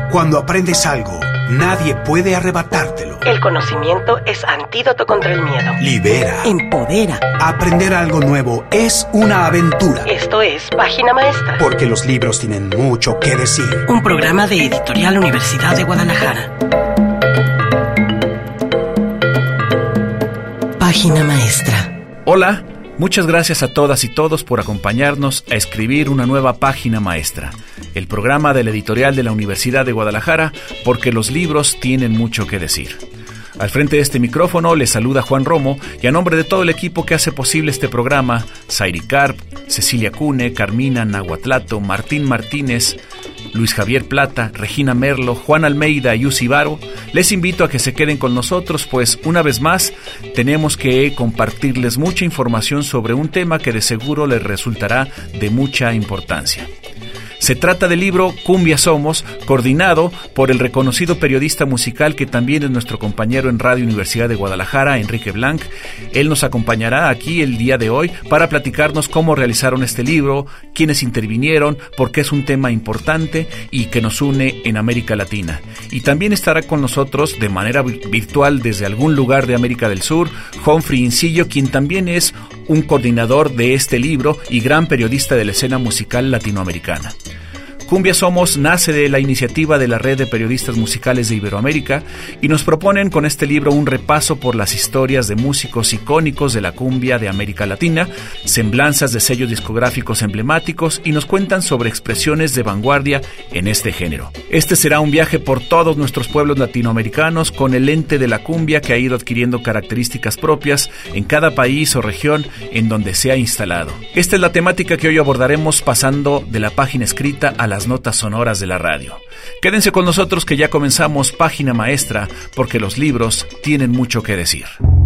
Cuando aprendes algo, nadie puede arrebatártelo. El conocimiento es antídoto contra el miedo. Libera. Empodera. Aprender algo nuevo es una aventura. Esto es Página Maestra. Porque los libros tienen mucho que decir. Un programa de Editorial Universidad de Guadalajara. Página Maestra. Hola, muchas gracias a todas y todos por acompañarnos a escribir una nueva Página Maestra, el programa de la editorial de la Universidad de Guadalajara, porque los libros tienen mucho que decir. Al frente de este micrófono les saluda Juan Romo y a nombre de todo el equipo que hace posible este programa, Zairi Carp, Cecilia Cune, Carmina Nahuatlato, Martín Martínez, Luis Javier Plata, Regina Merlo, Juan Almeida y Uzi Varo, les invito a que se queden con nosotros, pues una vez más tenemos que compartirles mucha información sobre un tema que de seguro les resultará de mucha importancia. Se trata del libro Cumbia Somos, coordinado por el reconocido periodista musical que también es nuestro compañero en Radio Universidad de Guadalajara, Enrique Blanc. Él nos acompañará aquí el día de hoy para platicarnos cómo realizaron este libro, quiénes intervinieron, por qué es un tema importante y que nos une en América Latina. Y también estará con nosotros de manera virtual desde algún lugar de América del Sur, Humphrey Incillo, quien también es un coordinador de este libro y gran periodista de la escena musical latinoamericana. Cumbia Somos nace de la iniciativa de la Red de Periodistas Musicales de Iberoamérica y nos proponen con este libro un repaso por las historias de músicos icónicos de la cumbia de América Latina, semblanzas de sellos discográficos emblemáticos y nos cuentan sobre expresiones de vanguardia en este género. Este será un viaje por todos nuestros pueblos latinoamericanos con el lente de la cumbia que ha ido adquiriendo características propias en cada país o región en donde se ha instalado. Esta es la temática que hoy abordaremos pasando de la página escrita a las notas sonoras de la radio. Quédense con nosotros que ya comenzamos Página Maestra, porque los libros tienen mucho que decir.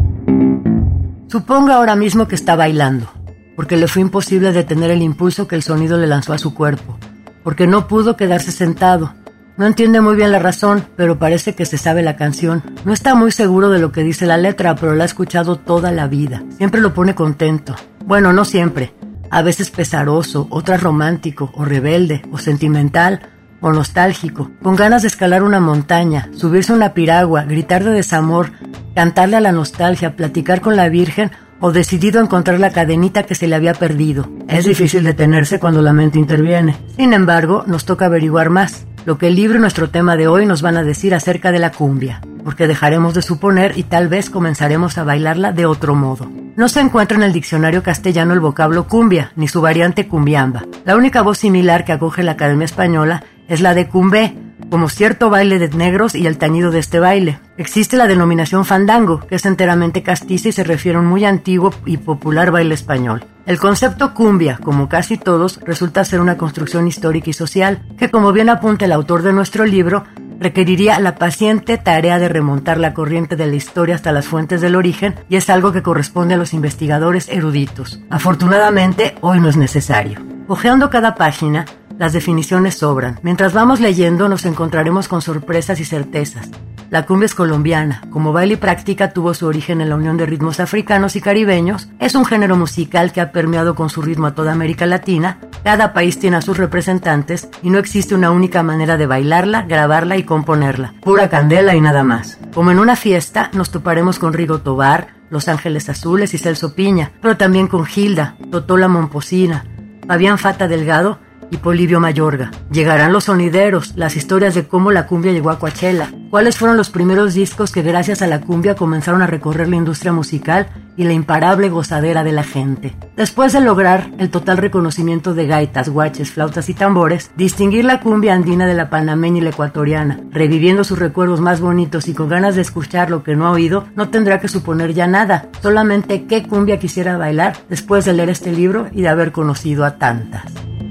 Suponga ahora mismo que está bailando, porque le fue imposible detener el impulso que el sonido le lanzó a su cuerpo, porque no pudo quedarse sentado. No entiende muy bien la razón, pero parece que se sabe la canción. No está muy seguro de lo que dice la letra, pero la ha escuchado toda la vida. Siempre lo pone contento. Bueno, no siempre. A veces pesaroso, otras romántico, o rebelde, o sentimental, o nostálgico, con ganas de escalar una montaña, subirse a una piragua, gritar de desamor, cantarle a la nostalgia, platicar con la Virgen, o decidido a encontrar la cadenita que se le había perdido. Es difícil detenerse cuando la mente interviene. Sin embargo, nos toca averiguar más, lo que el libro y nuestro tema de hoy nos van a decir acerca de la cumbia, porque dejaremos de suponer y tal vez comenzaremos a bailarla de otro modo. No se encuentra en el diccionario castellano el vocablo cumbia, ni su variante cumbiamba. La única voz similar que acoge la Academia Española es la de cumbé, como cierto baile de negros y el tañido de este baile. Existe la denominación fandango, que es enteramente castiza y se refiere a un muy antiguo y popular baile español. El concepto cumbia, como casi todos, resulta ser una construcción histórica y social, que como bien apunta el autor de nuestro libro, requeriría la paciente tarea de remontar la corriente de la historia hasta las fuentes del origen, y es algo que corresponde a los investigadores eruditos. Afortunadamente, hoy no es necesario. Hojeando cada página, las definiciones sobran. Mientras vamos leyendo, nos encontraremos con sorpresas y certezas. La cumbia es colombiana. Como baile y práctica tuvo su origen en la unión de ritmos africanos y caribeños. Es un género musical que ha permeado con su ritmo a toda América Latina. Cada país tiene a sus representantes y no existe una única manera de bailarla, grabarla y componerla. Pura candela y nada más. Como en una fiesta, nos toparemos con Rigo Tobar, Los Ángeles Azules y Celso Piña, pero también con Gilda, Totola Momposina, Fabián Fata Delgado y Polibio Mayorga. Llegarán los sonideros, las historias de cómo la cumbia llegó a Coachella, cuáles fueron los primeros discos que gracias a la cumbia comenzaron a recorrer la industria musical y la imparable gozadera de la gente. Después de lograr el total reconocimiento de gaitas, guaches, flautas y tambores, distinguir la cumbia andina de la panameña y la ecuatoriana, reviviendo sus recuerdos más bonitos y con ganas de escuchar lo que no ha oído, no tendrá que suponer ya nada, solamente qué cumbia quisiera bailar después de leer este libro y de haber conocido a tantas.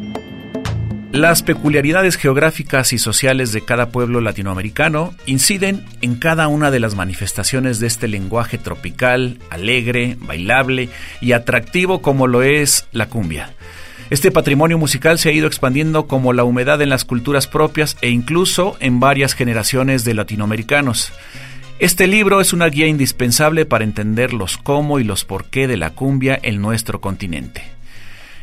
Las peculiaridades geográficas y sociales de cada pueblo latinoamericano inciden en cada una de las manifestaciones de este lenguaje tropical, alegre, bailable y atractivo como lo es la cumbia. Este patrimonio musical se ha ido expandiendo como la humedad en las culturas propias e incluso en varias generaciones de latinoamericanos. Este libro es una guía indispensable para entender los cómo y los por qué de la cumbia en nuestro continente.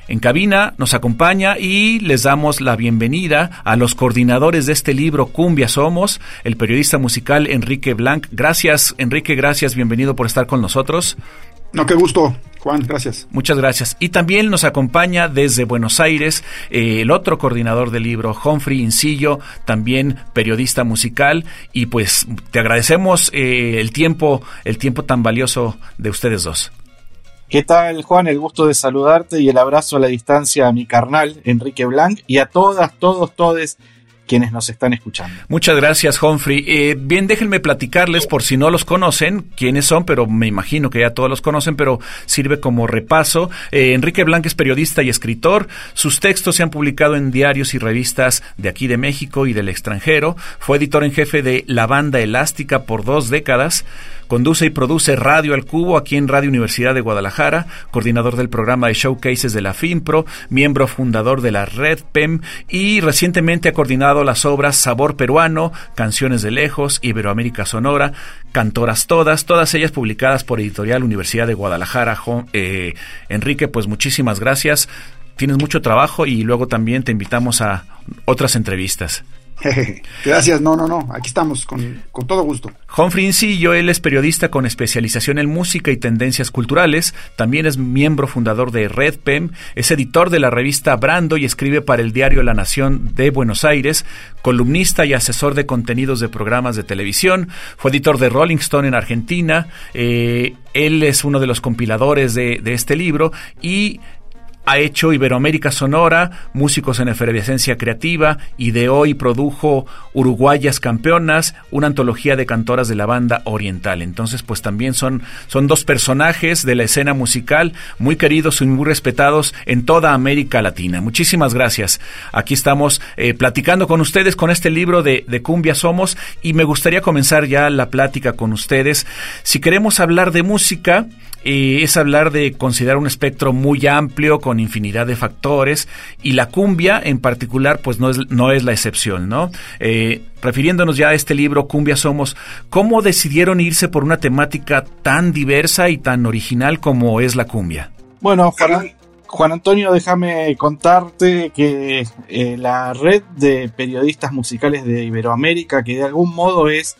En cabina nos acompaña y les damos la bienvenida a los coordinadores de este libro Cumbia Somos, el periodista musical Enrique Blanc. Gracias, Enrique, gracias, bienvenido por estar con nosotros. No, qué gusto, Juan, gracias. Muchas gracias. Y también nos acompaña desde Buenos Aires el otro coordinador del libro, Humphrey Incillo, también periodista musical, y pues te agradecemos el tiempo tan valioso de ustedes dos. ¿Qué tal, Juan? El gusto de saludarte y el abrazo a la distancia a mi carnal, Enrique Blanc, y a todas, todes quienes nos están escuchando. Muchas gracias, Humphrey. Bien, déjenme platicarles, por si no los conocen, quiénes son, pero me imagino que ya todos los conocen, pero sirve como repaso. Enrique Blanc es periodista y escritor. Sus textos se han publicado en diarios y revistas de aquí de México y del extranjero. Fue editor en jefe de La Banda Elástica por 2 décadas. Conduce y produce Radio al Cubo aquí en Radio Universidad de Guadalajara, coordinador del programa de showcases de la FIMPRO, miembro fundador de la Red PEM y recientemente ha coordinado las obras Sabor Peruano, Canciones de Lejos, Iberoamérica Sonora, Cantoras todas ellas publicadas por Editorial Universidad de Guadalajara. Enrique, pues muchísimas gracias. Tienes mucho trabajo y luego también te invitamos a otras entrevistas. Gracias, no, aquí estamos con todo gusto. Humphrey Incillo, él es periodista con especialización en música y tendencias culturales, también es miembro fundador de Red PEM, es editor de la revista Brando y escribe para el diario La Nación de Buenos Aires, columnista y asesor de contenidos de programas de televisión, fue editor de Rolling Stone en Argentina, él es uno de los compiladores de este libro y ha hecho Iberoamérica Sonora, Músicos en Efervescencia Creativa, ideó y produjo Uruguayas Campeonas, una antología de cantoras de la banda oriental. Entonces, pues también son dos personajes de la escena musical muy queridos y muy respetados en toda América Latina. Muchísimas gracias. Aquí estamos platicando con ustedes con este libro de Cumbia Somos y me gustaría comenzar ya la plática con ustedes. Si queremos hablar de música, es hablar de considerar un espectro muy amplio con infinidad de factores y la cumbia en particular pues no es la excepción, ¿no? Refiriéndonos ya a este libro Cumbia Somos, ¿cómo decidieron irse por una temática tan diversa y tan original como es la cumbia? Bueno, Juan Antonio, déjame contarte que la red de periodistas musicales de Iberoamérica, que de algún modo es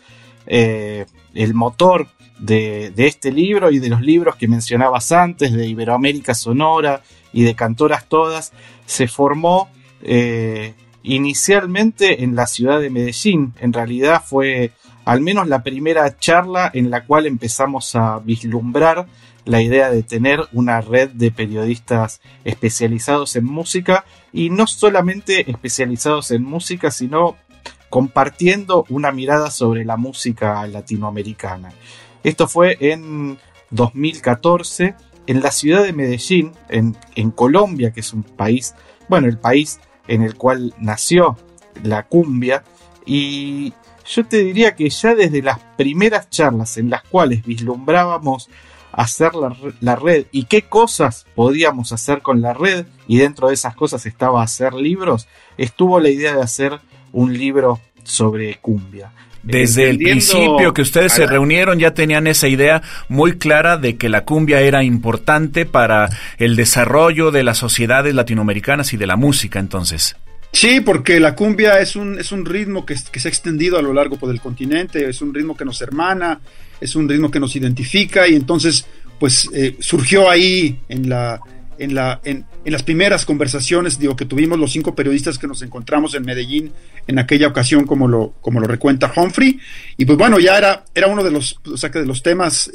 el motor de este libro y de los libros que mencionabas antes, de Iberoamérica Sonora y de Cantoras Todas, se formó inicialmente en la ciudad de Medellín. En realidad fue al menos la primera charla en la cual empezamos a vislumbrar la idea de tener una red de periodistas especializados en música, y no solamente especializados en música, sino compartiendo una mirada sobre la música latinoamericana. Esto fue en 2014 en la ciudad de Medellín, en Colombia, que es un país, bueno, el país en el cual nació la cumbia, y yo te diría que ya desde las primeras charlas en las cuales vislumbrábamos hacer la red y qué cosas podíamos hacer con la red, y dentro de esas cosas estaba hacer libros, estuvo la idea de hacer un libro sobre cumbia. Desde el principio que ustedes se reunieron ya tenían esa idea muy clara de que la cumbia era importante para el desarrollo de las sociedades latinoamericanas y de la música, entonces. Sí, porque la cumbia es un ritmo que se ha extendido a lo largo del continente, es un ritmo que nos hermana, es un ritmo que nos identifica, y entonces pues surgió ahí en las primeras conversaciones, que tuvimos los 5 periodistas que nos encontramos en Medellín en aquella ocasión, como lo recuenta Humphrey, y pues bueno, ya era uno de los temas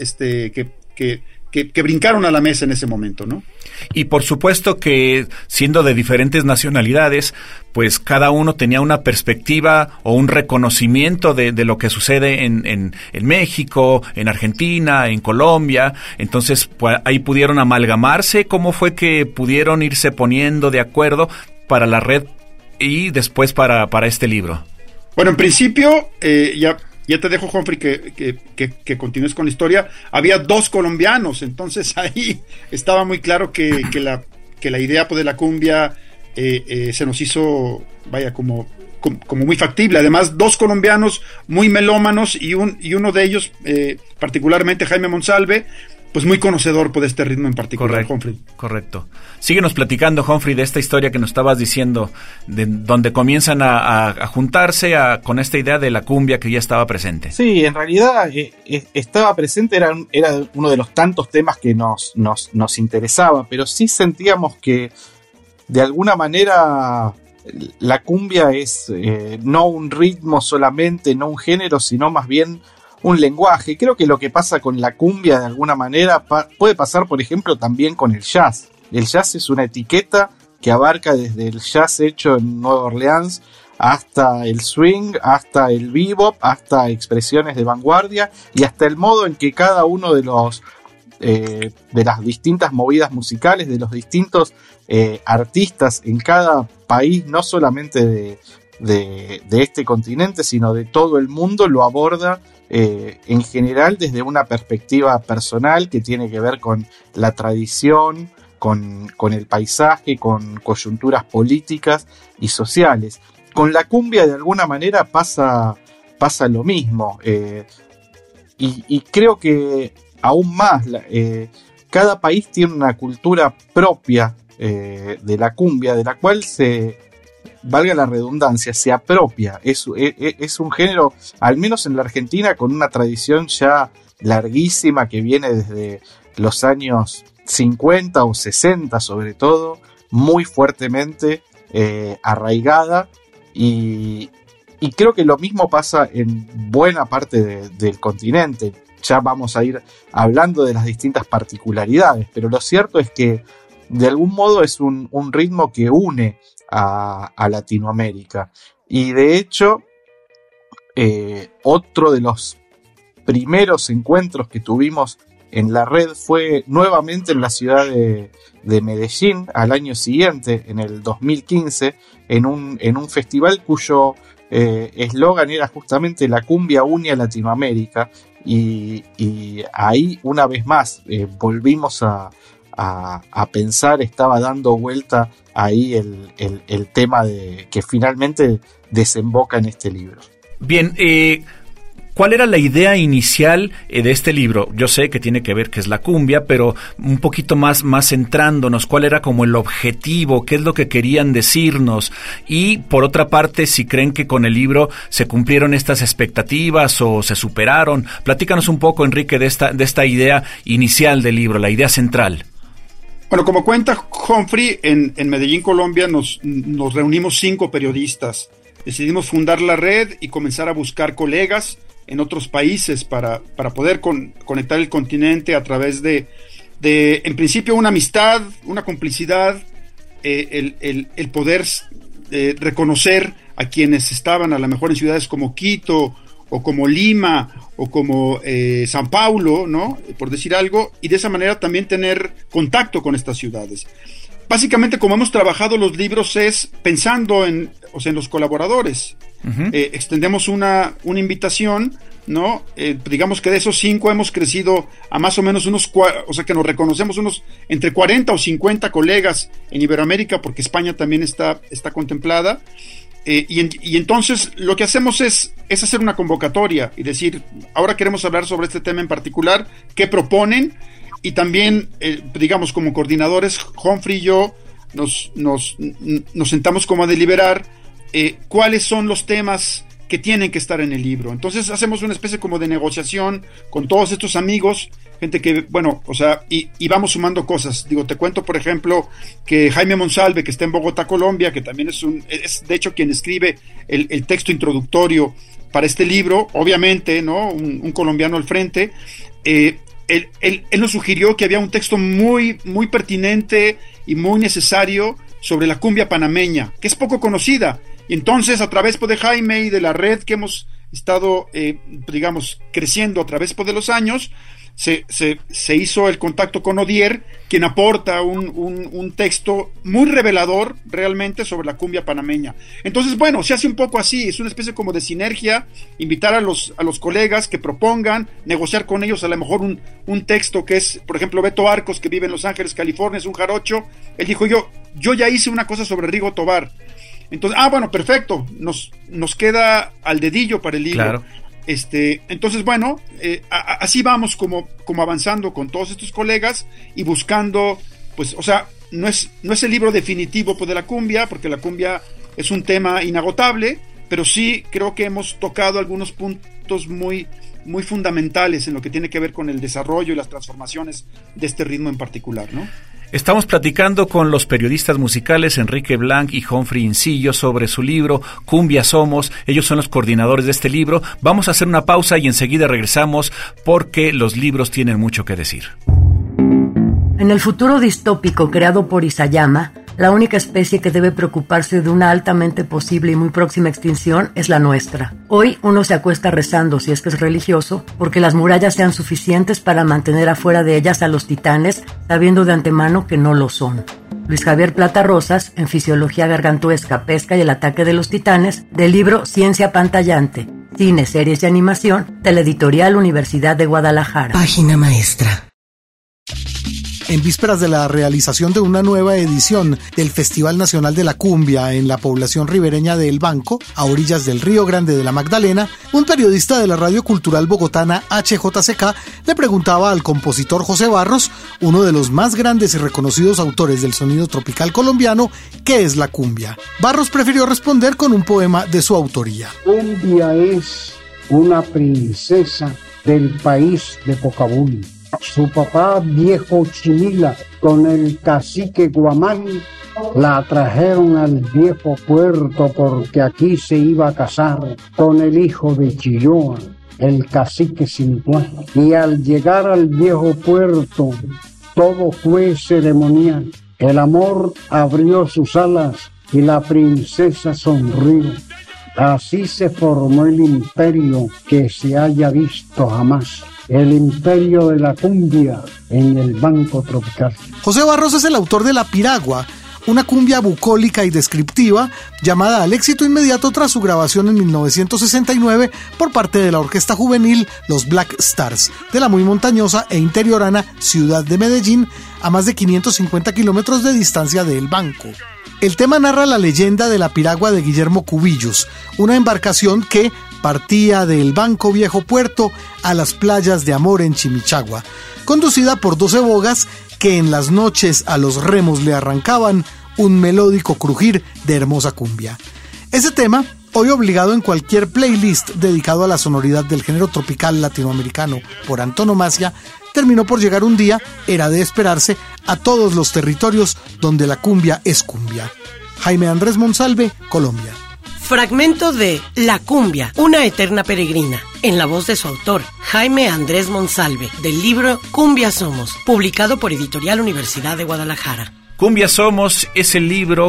que brincaron a la mesa en ese momento, ¿no? Y por supuesto que siendo de diferentes nacionalidades, pues cada uno tenía una perspectiva o un reconocimiento de lo que sucede en México, en Argentina, en Colombia. Entonces pues, ahí pudieron amalgamarse. ¿Cómo fue que pudieron irse poniendo de acuerdo para la red y después para este libro? Bueno, en principio, ya te dejo, Humphrey, que continúes con la historia. Había 2 colombianos, entonces ahí estaba muy claro que la idea pues, de la cumbia se nos hizo, como muy factible. Además, 2 colombianos muy melómanos y uno de ellos, particularmente Jaime Monsalve, pues muy conocedor de este ritmo en particular, Humphrey. Correcto. Síguenos platicando, Humphrey, de esta historia que nos estabas diciendo, de donde comienzan a juntarse con esta idea de la cumbia que ya estaba presente. Sí, en realidad estaba presente, era uno de los tantos temas que nos interesaba, pero sí sentíamos que de alguna manera la cumbia es no un ritmo solamente, no un género, sino más bien un lenguaje. Creo que lo que pasa con la cumbia de alguna manera puede pasar, por ejemplo, también con el jazz. El jazz es una etiqueta que abarca desde el jazz hecho en Nueva Orleans hasta el swing, hasta el bebop, hasta expresiones de vanguardia y hasta el modo en que cada uno de las distintas movidas musicales, de los distintos artistas en cada país, no solamente de este continente, sino de todo el mundo, lo aborda en general desde una perspectiva personal que tiene que ver con la tradición, con el paisaje, con coyunturas políticas y sociales. Con la cumbia de alguna manera pasa lo mismo, y creo que aún más cada país tiene una cultura propia de la cumbia, de la cual valga la redundancia, se apropia. Es un género, al menos en la Argentina, con una tradición ya larguísima que viene desde los años 50 o 60 sobre todo, muy fuertemente arraigada, y creo que lo mismo pasa en buena parte del continente. Ya vamos a ir hablando de las distintas particularidades, pero lo cierto es que de algún modo es un ritmo que une a Latinoamérica. Y de hecho, otro de los primeros encuentros que tuvimos en la red fue nuevamente en la ciudad de Medellín al año siguiente, en el 2015, en un festival cuyo eslogan era justamente "La cumbia une a Latinoamérica", y ahí una vez más volvimos a pensar, estaba dando vuelta ahí el tema que finalmente desemboca en este libro. Bien, ¿cuál era la idea inicial de este libro? Yo sé que tiene que ver que es la cumbia, pero un poquito más centrándonos, ¿cuál era como el objetivo? ¿Qué es lo que querían decirnos? Y por otra parte, si creen que con el libro se cumplieron estas expectativas o se superaron. Platícanos un poco, Enrique, de esta idea inicial del libro, la idea central. Bueno, como cuenta Humphrey, en Medellín, Colombia, nos reunimos 5 periodistas. Decidimos fundar la red y comenzar a buscar colegas en otros países para poder conectar el continente a través de en principio, una amistad, una complicidad, el poder reconocer a quienes estaban a lo mejor en ciudades como Quito o como Lima o como San Paulo, ¿no? Por decir algo, y de esa manera también tener contacto con estas ciudades. Básicamente, como hemos trabajado los libros, es pensando en los colaboradores. Uh-huh. Extendemos una invitación, ¿no? Digamos que de esos 5 hemos crecido a más o menos que nos reconocemos unos entre 40 o 50 colegas en Iberoamérica, porque España también está contemplada. Y entonces lo que hacemos es hacer una convocatoria y decir, ahora queremos hablar sobre este tema en particular, ¿qué proponen? Y también, digamos, como coordinadores, Humphrey y yo nos sentamos como a deliberar cuáles son los temas que tienen que estar en el libro. Entonces hacemos una especie como de negociación con todos estos amigos, gente que, y vamos sumando cosas. Digo, te cuento, por ejemplo, que Jaime Monsalve, que está en Bogotá, Colombia, que también es de hecho quien escribe el texto introductorio para este libro, obviamente, ¿no? Un colombiano al frente. Él nos sugirió que había un texto muy, muy pertinente y muy necesario sobre la cumbia panameña, que es poco conocida. Y entonces, a través de Jaime y de la red que hemos estado, creciendo a través de los años, se hizo el contacto con Odier, quien aporta un texto muy revelador realmente sobre la cumbia panameña. Entonces, bueno, se hace un poco así, es una especie como de sinergia, invitar a los colegas que propongan, negociar con ellos a lo mejor un texto que es, por ejemplo, Beto Arcos, que vive en Los Ángeles, California, es un jarocho. Él dijo, yo ya hice una cosa sobre Rigo Tobar. Entonces, bueno, perfecto, nos queda al dedillo para el libro. Claro. Entonces, bueno, así vamos como avanzando con todos estos colegas y buscando, pues, o sea, no es el libro definitivo pues, de la cumbia, porque la cumbia es un tema inagotable, pero sí creo que hemos tocado algunos puntos muy, muy fundamentales en lo que tiene que ver con el desarrollo y las transformaciones de este ritmo en particular, ¿no? Estamos platicando con los periodistas musicales Enrique Blanc y Humphrey Incillo sobre su libro Cumbia Somos. Ellos son los coordinadores de este libro. Vamos a hacer una pausa y enseguida regresamos porque los libros tienen mucho que decir. En el futuro distópico creado por Isayama, la única especie que debe preocuparse de una altamente posible y muy próxima extinción es la nuestra. Hoy uno se acuesta rezando, si es que es religioso, porque las murallas sean suficientes para mantener afuera de ellas a los titanes, sabiendo de antemano que no lo son. Luis Javier Plata Rosas, en Fisiología Gargantuesca, Pesca y el Ataque de los Titanes, del libro Ciencia Pantallante, Cine, Series y Animación, de la editorial Universidad de Guadalajara. Página maestra. En vísperas de la realización de una nueva edición del Festival Nacional de la Cumbia en la población ribereña de El Banco, a orillas del Río Grande de la Magdalena, un periodista de la radio cultural bogotana HJCK le preguntaba al compositor José Barros, uno de los más grandes y reconocidos autores del sonido tropical colombiano, ¿qué es la cumbia? Barros prefirió responder con un poema de su autoría. Cumbia es una princesa del país de Cocabuli. Su papá, viejo Chimila, con el cacique Guamán, la trajeron al viejo puerto porque aquí se iba a casar con el hijo de Chilloa, el cacique Sintuá. Y al llegar al viejo puerto, todo fue ceremonial. El amor abrió sus alas y la princesa sonrió. Así se formó el imperio que se haya visto jamás. El imperio de la cumbia en el Banco Tropical. José Barros es el autor de La Piragua, una cumbia bucólica y descriptiva llamada al éxito inmediato tras su grabación en 1969 por parte de la orquesta juvenil Los Black Stars, de la muy montañosa e interiorana ciudad de Medellín, a más de 550 kilómetros de distancia de El Banco. El tema narra la leyenda de la piragua de Guillermo Cubillos, una embarcación que partía del Banco Viejo Puerto a las playas de Amor en Chimichagua, conducida por 12 bogas que en las noches a los remos le arrancaban un melódico crujir de hermosa cumbia. Ese tema, hoy obligado en cualquier playlist dedicado a la sonoridad del género tropical latinoamericano por antonomasia, terminó por llegar un día, era de esperarse, a todos los territorios donde la cumbia es cumbia. Jaime Andrés Monsalve, Colombia. Fragmento de La cumbia, una eterna peregrina, en la voz de su autor, Jaime Andrés Monsalve, del libro Cumbia Somos, publicado por Editorial Universidad de Guadalajara. Cumbia Somos es el libro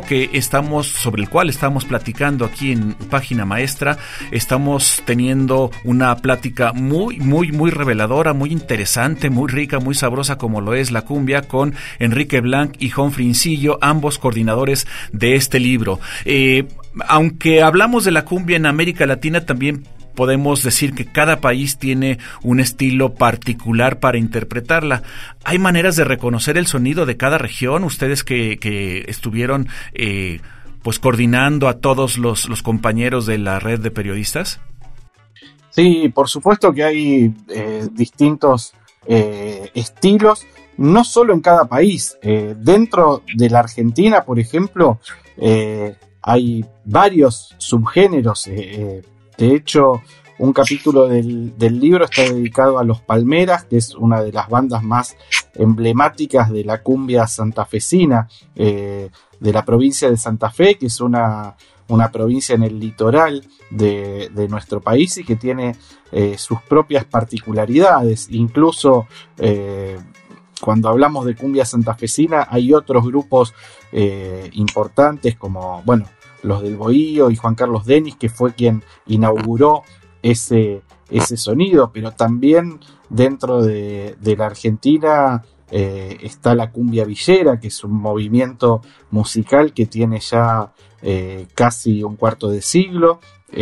sobre el cual estamos platicando aquí en Página Maestra. Estamos teniendo una plática muy, muy, muy reveladora, muy interesante, muy rica, muy sabrosa como lo es la cumbia, con Enrique Blanc y Humphrey Incillo, ambos coordinadores de este libro. Aunque hablamos de la cumbia en América Latina, también podemos decir que cada país tiene un estilo particular para interpretarla. ¿Hay maneras de reconocer el sonido de cada región? Ustedes que estuvieron pues coordinando a todos los compañeros de la red de periodistas. Sí, por supuesto que hay distintos estilos, no solo en cada país. Dentro de la Argentina, por ejemplo, hay varios subgéneros. De hecho, un capítulo del libro está dedicado a Los Palmeras, que es una de las bandas más emblemáticas de la cumbia santafesina, de la provincia de Santa Fe, que es una provincia en el litoral de nuestro país y que tiene sus propias particularidades. Incluso cuando hablamos de cumbia santafesina hay otros grupos importantes como, los del Bohío y Juan Carlos Denis, que fue quien inauguró ese sonido, pero también dentro de la Argentina está la cumbia villera, que es un movimiento musical que tiene ya casi un cuarto de siglo,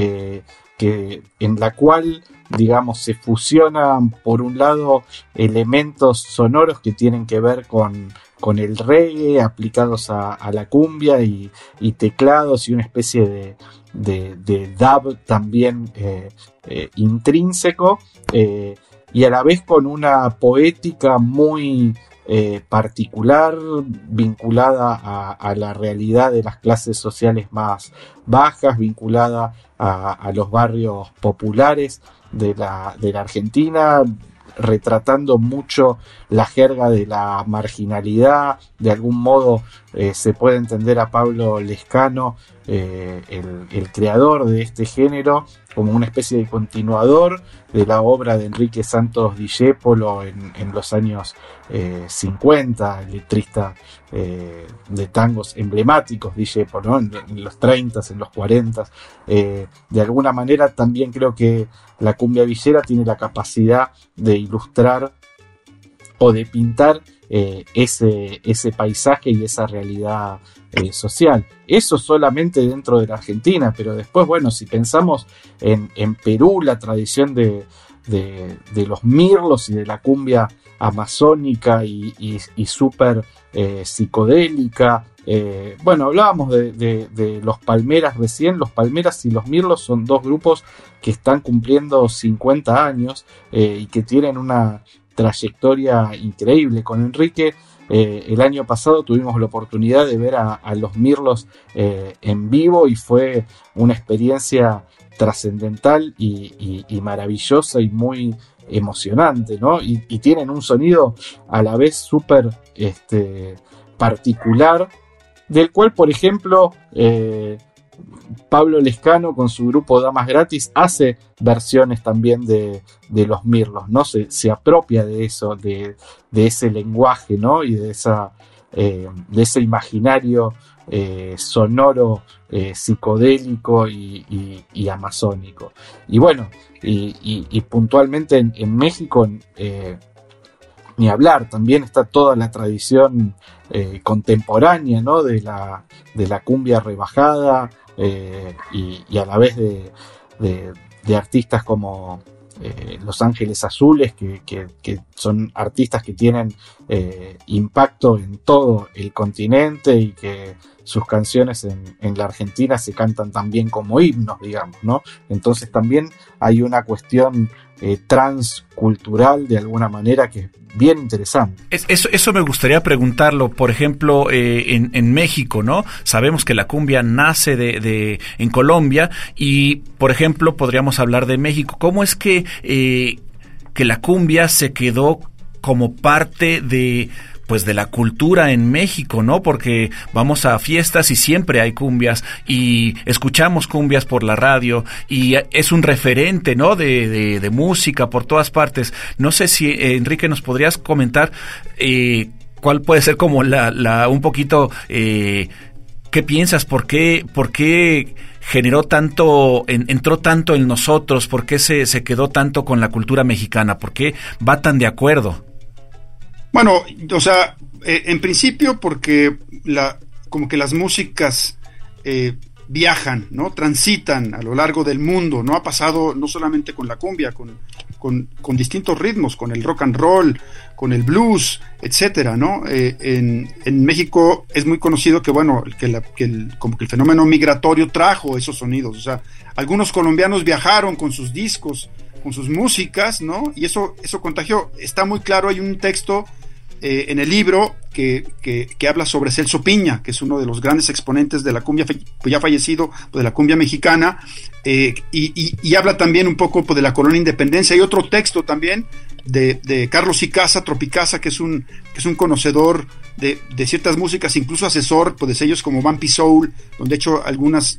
en la cual, digamos, se fusionan por un lado elementos sonoros que tienen que ver con el reggae aplicados a la cumbia y teclados y una especie dub también intrínseco, y a la vez con una poética muy particular, vinculada a la realidad de las clases sociales más bajas, vinculada a los barrios populares de la Argentina, retratando mucho la jerga de la marginalidad. De algún modo se puede entender a Pablo Lescano, el creador de este género, como una especie de continuador de la obra de Enrique Santos Discépolo en los años 50, el letrista de tangos emblemáticos Discépolo, ¿no? En los 30, en los 40. De alguna manera también creo que la cumbia villera tiene la capacidad de ilustrar o de pintar ese paisaje y esa realidad social. Eso solamente dentro de la Argentina, pero después, bueno, si pensamos en Perú, la tradición de los mirlos y de la cumbia amazónica y súper psicodélica. Bueno, hablábamos de los Palmeras recién. Los Palmeras y los Mirlos son dos grupos que están cumpliendo 50 años y que tienen una trayectoria increíble. Con Enrique, el año pasado tuvimos la oportunidad de ver a los Mirlos en vivo, y fue una experiencia trascendental y maravillosa y muy emocionante, ¿no? Y tienen un sonido a la vez súper particular, del cual, por ejemplo, Pablo Lescano con su grupo Damas Gratis hace versiones también de los Mirlos, ¿no? Se apropia de eso, de ese lenguaje, ¿no? Y de ese imaginario sonoro, psicodélico y amazónico. Y bueno, y puntualmente en México, ni hablar, también está toda la tradición contemporánea, ¿no? de la cumbia rebajada, y a la vez de artistas como Los Ángeles Azules, que son artistas que tienen impacto en todo el continente, y que sus canciones en la Argentina se cantan también como himnos, digamos, ¿no? Entonces también hay una cuestión transcultural de alguna manera que es bien interesante. Eso me gustaría preguntarlo. Por ejemplo, en México, ¿no? Sabemos que la cumbia nace en Colombia, y por ejemplo podríamos hablar de México. ¿Cómo es que la cumbia se quedó como parte de la cultura en México, ¿no? Porque vamos a fiestas y siempre hay cumbias, y escuchamos cumbias por la radio, y es un referente, ¿no? de música por todas partes. No sé si, Enrique, nos podrías comentar cuál puede ser como un poquito, ¿qué piensas? ¿Por qué generó tanto, entró tanto en nosotros? ¿Por qué se quedó tanto con la cultura mexicana? ¿Por qué va tan de acuerdo? Bueno, o sea, en principio porque como que las músicas viajan, ¿no? Transitan a lo largo del mundo, ¿no? Ha pasado no solamente con la cumbia, con distintos ritmos, con el rock and roll, con el blues, etcétera, ¿no? En México es muy conocido que, bueno, como que el fenómeno migratorio trajo esos sonidos. O sea, algunos colombianos viajaron con sus discos, con sus músicas, ¿no? Y eso contagió. Está muy claro, hay un texto en el libro que habla sobre Celso Piña, que es uno de los grandes exponentes de la cumbia, ya fallecido, de la cumbia mexicana, y habla también un poco de la colonia Independencia. Hay otro texto también de Carlos Icaza, Tropicasa, que es un conocedor de ciertas músicas, incluso asesor de sellos como Bumpy Soul, donde ha hecho algunas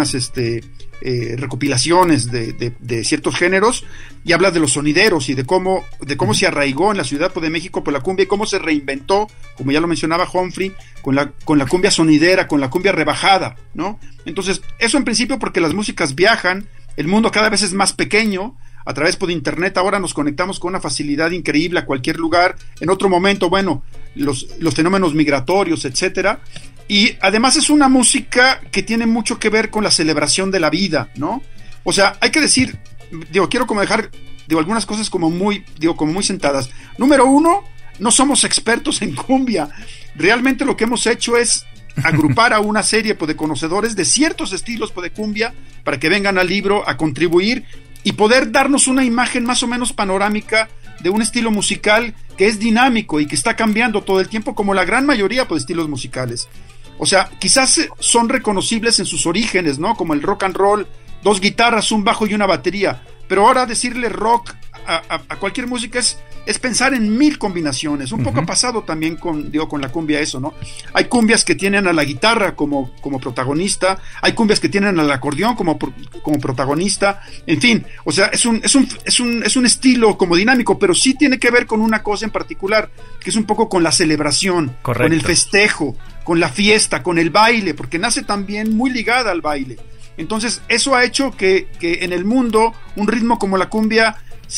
recopilaciones de ciertos géneros, y habla de los sonideros y de cómo se arraigó en la Ciudad de México por la cumbia, y cómo se reinventó, como ya lo mencionaba Humphrey, con la cumbia sonidera, con la cumbia rebajada, ¿no? Entonces, eso en principio porque las músicas viajan, el mundo cada vez es más pequeño. A través de internet ahora nos conectamos con una facilidad increíble a cualquier lugar. En otro momento, bueno, los fenómenos migratorios, etcétera. Y además es una música que tiene mucho que ver con la celebración de la vida, ¿no? O sea, hay que decir, quiero como dejar algunas cosas como muy sentadas. Número uno, no somos expertos en cumbia. Realmente lo que hemos hecho es agrupar a una serie de conocedores de ciertos estilos de cumbia para que vengan al libro a contribuir y poder darnos una imagen más o menos panorámica de un estilo musical que es dinámico y que está cambiando todo el tiempo, como la gran mayoría de estilos musicales. O sea, quizás son reconocibles en sus orígenes, ¿no? Como el rock and roll, 2 guitarras, un bajo y una batería. Pero ahora decirle rock a cualquier música es pensar en 1000 combinaciones. Un poco ha pasado también con la cumbia eso, ¿no? Hay cumbias que tienen a la guitarra como protagonista, hay cumbias que tienen al acordeón como protagonista, en fin, o sea, es un estilo como dinámico, pero sí tiene que ver con una cosa en particular, que es un poco con la celebración, correcto, con el festejo, con la fiesta, con el baile, porque nace también muy ligada al baile. Entonces, eso ha hecho que en el mundo un ritmo como la cumbia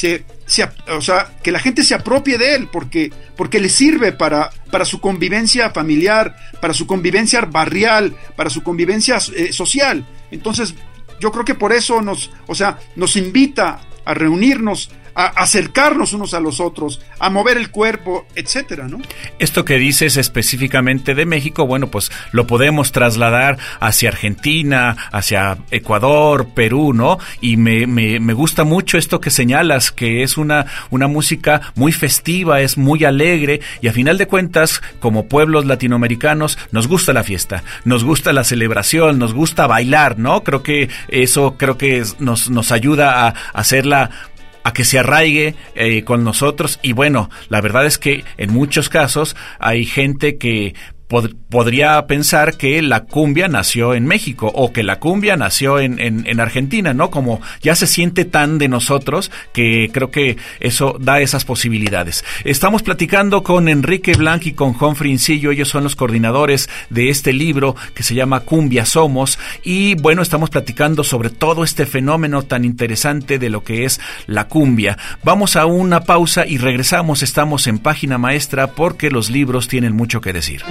o sea, que la gente se apropie de él porque le sirve para su convivencia familiar, para su convivencia barrial, para su convivencia social. Entonces, yo creo que por eso nos invita a reunirnos, a acercarnos unos a los otros, a mover el cuerpo, etcétera, ¿no? Esto que dices específicamente de México, bueno, pues lo podemos trasladar hacia Argentina, hacia Ecuador, Perú, ¿no? Y me gusta mucho esto que señalas, que es una música muy festiva, es muy alegre, y a final de cuentas, como pueblos latinoamericanos, nos gusta la fiesta, nos gusta la celebración, nos gusta bailar, ¿no? Creo que eso nos ayuda a hacerla, a que se arraigue con nosotros. Y bueno, la verdad es que en muchos casos hay gente que podría pensar que la cumbia nació en México o que la cumbia nació en Argentina, ¿no? Como ya se siente tan de nosotros que creo que eso da esas posibilidades. Estamos platicando con Enrique Blanc y con Humphrey Incillo. Ellos son los coordinadores de este libro que se llama Cumbia Somos, y bueno, estamos platicando sobre todo este fenómeno tan interesante de lo que es la cumbia. Vamos a una pausa y regresamos. Estamos en Página Maestra porque los libros tienen mucho que decir.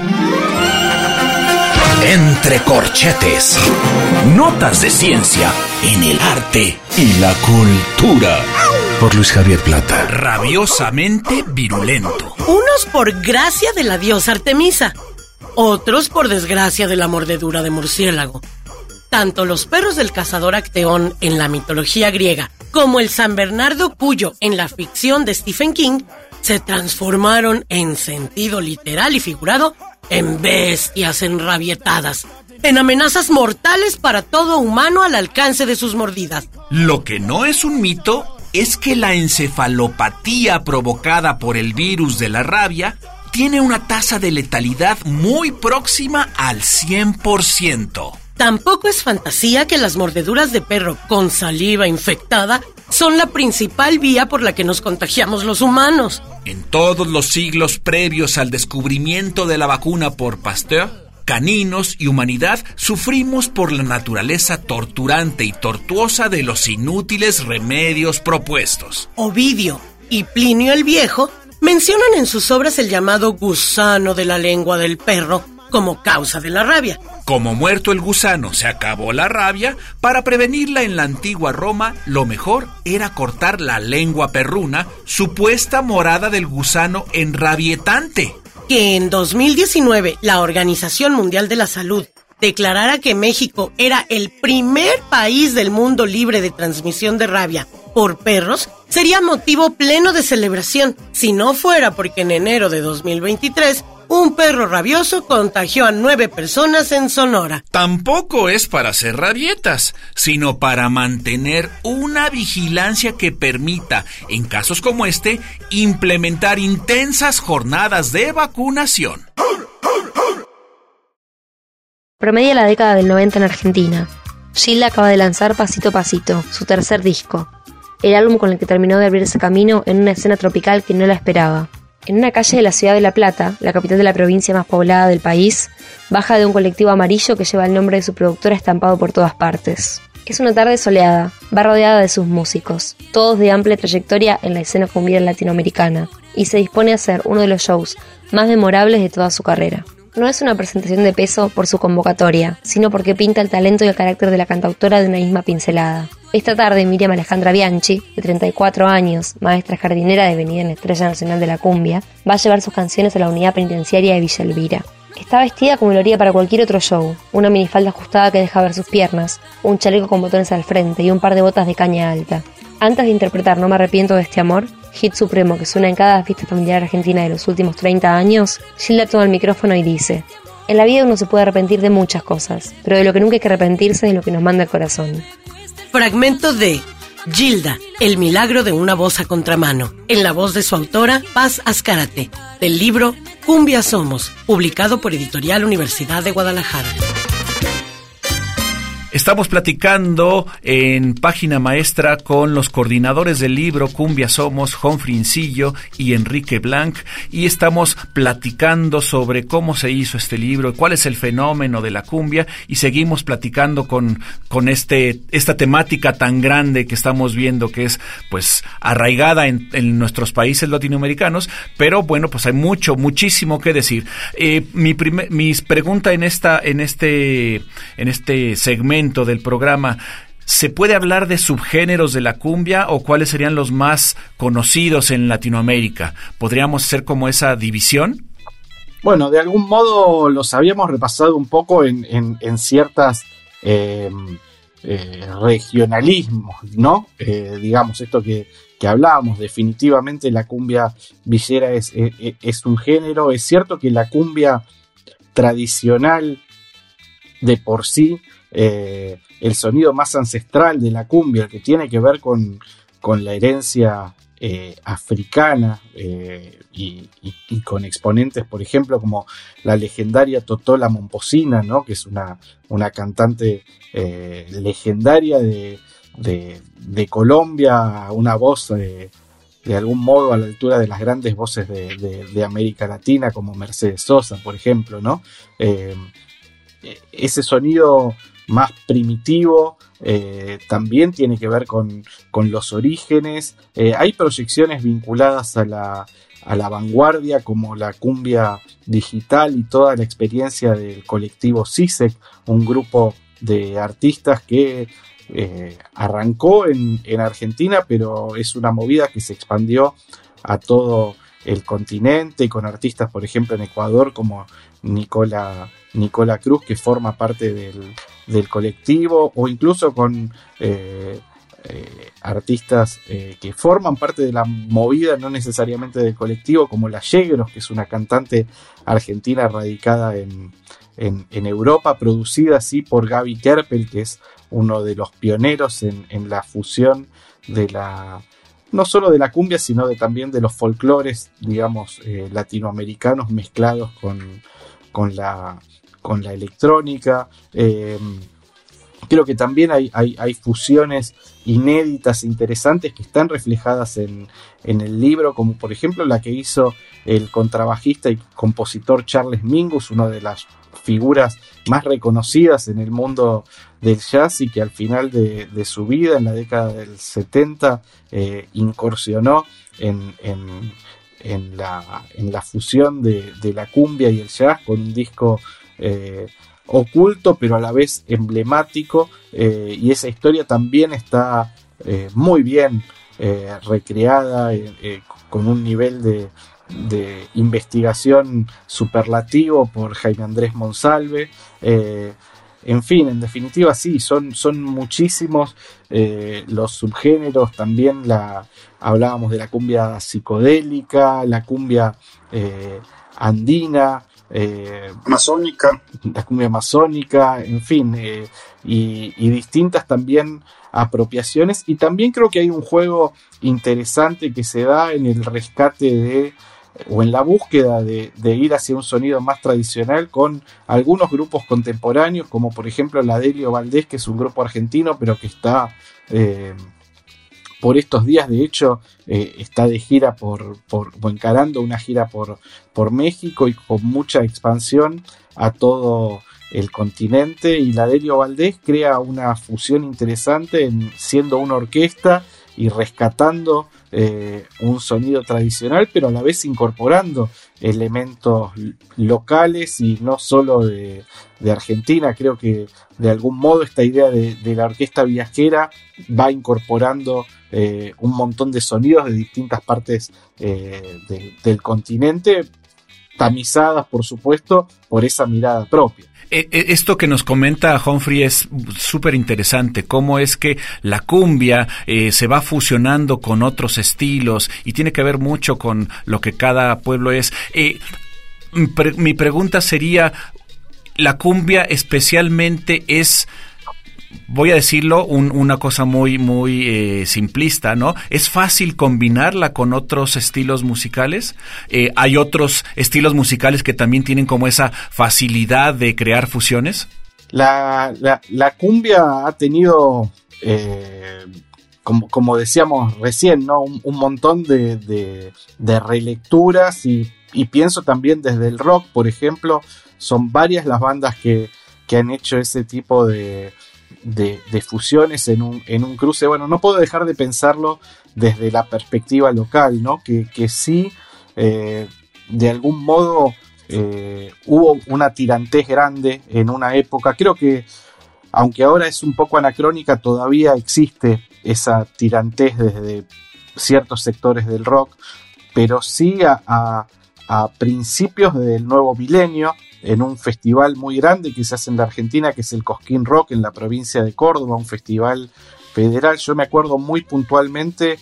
Entre corchetes, notas de ciencia en el arte y la cultura. Por Luis Javier Plata. Rabiosamente virulento. Unos por gracia de la diosa Artemisa, otros por desgracia de la mordedura de murciélago. Tanto los perros del cazador Acteón en la mitología griega como el San Bernardo Cuyo en la ficción de Stephen King se transformaron en sentido literal y figurado en bestias enrabietadas, en amenazas mortales para todo humano al alcance de sus mordidas. Lo que no es un mito es que la encefalopatía provocada por el virus de la rabia tiene una tasa de letalidad muy próxima al 100%. Tampoco es fantasía que las mordeduras de perro con saliva infectada son la principal vía por la que nos contagiamos los humanos. En todos los siglos previos al descubrimiento de la vacuna por Pasteur, caninos y humanidad sufrimos por la naturaleza torturante y tortuosa de los inútiles remedios propuestos. Ovidio y Plinio el Viejo mencionan en sus obras el llamado gusano de la lengua del perro como causa de la rabia. Como muerto el gusano se acabó la rabia, para prevenirla en la antigua Roma, lo mejor era cortar la lengua perruna, supuesta morada del gusano enrabietante. Que en 2019 la Organización Mundial de la Salud declarara que México era el primer país del mundo libre de transmisión de rabia por perros, sería motivo pleno de celebración, si no fuera porque en enero de 2023 un perro rabioso contagió a 9 personas en Sonora. Tampoco es para hacer rabietas, sino para mantener una vigilancia que permita, en casos como este, implementar intensas jornadas de vacunación. Promedia la década del 90 en Argentina. Gilda acaba de lanzar Pasito a Pasito, su tercer disco, el álbum con el que terminó de abrirse camino en una escena tropical que no la esperaba. En una calle de la ciudad de La Plata, la capital de la provincia más poblada del país, baja de un colectivo amarillo que lleva el nombre de su productora estampado por todas partes. Es una tarde soleada, va rodeada de sus músicos, todos de amplia trayectoria en la escena cumbiera latinoamericana, y se dispone a hacer uno de los shows más memorables de toda su carrera. No es una presentación de peso por su convocatoria, sino porque pinta el talento y el carácter de la cantautora de una misma pincelada. Esta tarde, Miriam Alejandra Bianchi, de 34 años, maestra jardinera devenida en Estrella Nacional de la Cumbia, va a llevar sus canciones a la unidad penitenciaria de Villa Elvira. Está vestida como lo haría para cualquier otro show, una minifalda ajustada que deja ver sus piernas, un chaleco con botones al frente y un par de botas de caña alta. Antes de interpretar No me arrepiento de este amor, hit supremo que suena en cada fiesta familiar argentina de los últimos 30 años, Gilda toma el micrófono y dice: en la vida uno se puede arrepentir de muchas cosas, pero de lo que nunca hay que arrepentirse es de lo que nos manda el corazón. Fragmento de Gilda, el milagro de una voz a contramano, en la voz de su autora, Paz Azcárate, del libro Cumbia Somos, publicado por Editorial Universidad de Guadalajara. Estamos platicando en Página Maestra con los coordinadores del libro Cumbia Somos, Humphrey Incillo y Enrique Blanc, y estamos platicando sobre cómo se hizo este libro, cuál es el fenómeno de la cumbia, y seguimos platicando con esta temática tan grande que estamos viendo, que es pues arraigada en nuestros países latinoamericanos, pero bueno, pues hay muchísimo que decir. Mi pregunta en este segmento del programa: ¿se puede hablar de subgéneros de la cumbia o cuáles serían los más conocidos en Latinoamérica? ¿Podríamos hacer como esa división? Bueno, de algún modo los habíamos repasado un poco en ciertas regionalismos, ¿no? Digamos, esto que hablábamos, definitivamente la cumbia villera es un género. Es cierto que la cumbia tradicional de por sí, el sonido más ancestral de la cumbia, que tiene que ver con la herencia africana y con exponentes, por ejemplo, como la legendaria Totola Momposina, ¿no? Que es una cantante legendaria de Colombia, una voz de algún modo a la altura de las grandes voces de América Latina, como Mercedes Sosa, por ejemplo, ¿no? Ese sonido más primitivo también tiene que ver con los orígenes. Hay proyecciones vinculadas a la vanguardia, como la cumbia digital y toda la experiencia del colectivo CISEC, un grupo de artistas que arrancó en Argentina, pero es una movida que se expandió a todo el continente, con artistas, por ejemplo, en Ecuador, como Nicola Cruz, que forma parte del colectivo, o incluso con artistas que forman parte de la movida, no necesariamente del colectivo, como La Yegros, que es una cantante argentina radicada en Europa, producida así por Gaby Kerpel, que es uno de los pioneros en la fusión no solo de la cumbia, sino también de los folclores, digamos, latinoamericanos mezclados con la electrónica. Creo que también hay fusiones inéditas, interesantes, que están reflejadas en el libro, como por ejemplo la que hizo el contrabajista y compositor Charles Mingus, una de las figuras más reconocidas en el mundo del jazz, y que al final de su vida, en la década del 70, incursionó en la fusión de la cumbia y el jazz, con un disco oculto pero a la vez emblemático, y esa historia también está muy bien recreada, con un nivel de investigación superlativo por Jaime Andrés Monsalve. En fin, en definitiva, sí, son muchísimos los subgéneros. También hablábamos de la cumbia psicodélica, la cumbia andina, masónica, la cumbia masónica, en fin, y distintas también apropiaciones. Y también creo que hay un juego interesante que se da en el rescate o en la búsqueda de ir hacia un sonido más tradicional, con algunos grupos contemporáneos, como por ejemplo la Delio Valdés, que es un grupo argentino, pero que está por estos días, de hecho, está de gira o encarando una gira por México, y con mucha expansión a todo el continente. Y la Delio Valdés crea una fusión interesante, siendo una orquesta y rescatando un sonido tradicional, pero a la vez incorporando elementos locales y no solo de Argentina. Creo que de algún modo esta idea de la orquesta viajera va incorporando un montón de sonidos de distintas partes del continente, tamizadas, por supuesto, por esa mirada propia. Esto que nos comenta Humphrey es súper interesante, cómo es que la cumbia se va fusionando con otros estilos y tiene que ver mucho con lo que cada pueblo es. Mi pregunta sería, la cumbia especialmente es, voy a decirlo, una cosa muy simplista, ¿no? ¿Es fácil combinarla con otros estilos musicales? ¿Hay otros estilos musicales que también tienen como esa facilidad de crear fusiones? La cumbia ha tenido, como decíamos recién, ¿no? Un montón de relecturas y pienso también desde el rock, por ejemplo, son varias las bandas que han hecho ese tipo de fusiones en un cruce. Bueno, no puedo dejar de pensarlo desde la perspectiva local, ¿no? Que sí, de algún modo hubo una tirantez grande en una época. Creo que, aunque ahora es un poco anacrónica, todavía existe esa tirantez desde ciertos sectores del rock, pero sí a principios del nuevo milenio, en un festival muy grande que se hace en la Argentina, que es el Cosquín Rock en la provincia de Córdoba, un festival federal. Yo me acuerdo muy puntualmente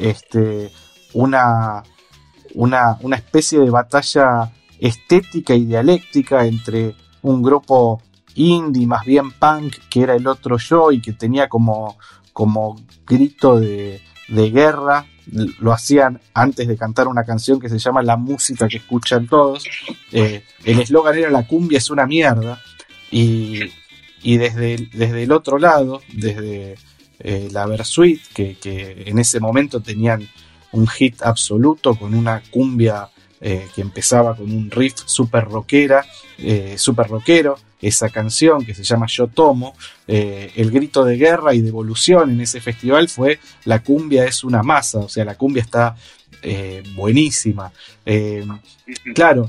una especie de batalla estética y dialéctica entre un grupo indie, más bien punk, que era El Otro Yo, y que tenía como grito de guerra. Lo hacían antes de cantar una canción que se llama La música que escuchan todos. El eslogan era La cumbia es una mierda. Y desde el otro lado, desde la Versuit, que en ese momento tenían un hit absoluto con una cumbia que empezaba con un riff super rockero, esa canción que se llama Yo Tomo, el grito de guerra y de evolución en ese festival fue La cumbia es una masa, o sea, la cumbia está buenísima. Claro,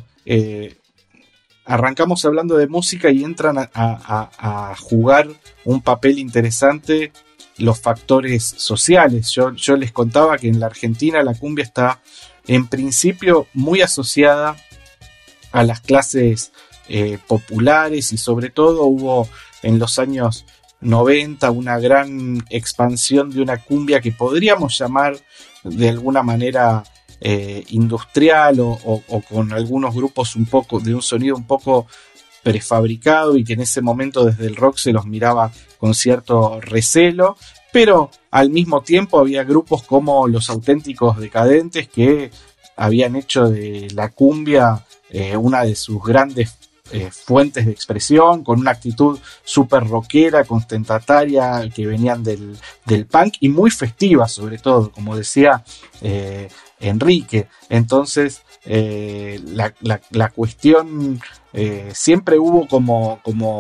arrancamos hablando de música y entran a jugar un papel interesante los factores sociales. Yo les contaba que en la Argentina la cumbia está en principio muy asociada a las clases populares, y sobre todo hubo en los años 90 una gran expansión de una cumbia que podríamos llamar de alguna manera industrial o con algunos grupos un poco de un sonido un poco prefabricado, y que en ese momento desde el rock se los miraba con cierto recelo, pero al mismo tiempo había grupos como Los Auténticos Decadentes que habían hecho de la cumbia una de sus grandes fuentes de expresión, con una actitud súper rockera, contestataria, que venían del punk y muy festiva sobre todo, como decía Enrique. Entonces la cuestión, siempre hubo como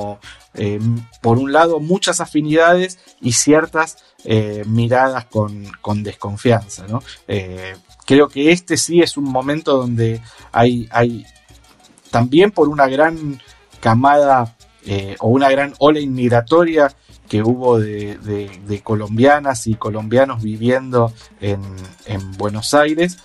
por un lado muchas afinidades y ciertas miradas con desconfianza, ¿no? Creo que este sí es un momento donde hay también, por una gran camada o una gran ola inmigratoria que hubo de colombianas y colombianos viviendo en Buenos Aires,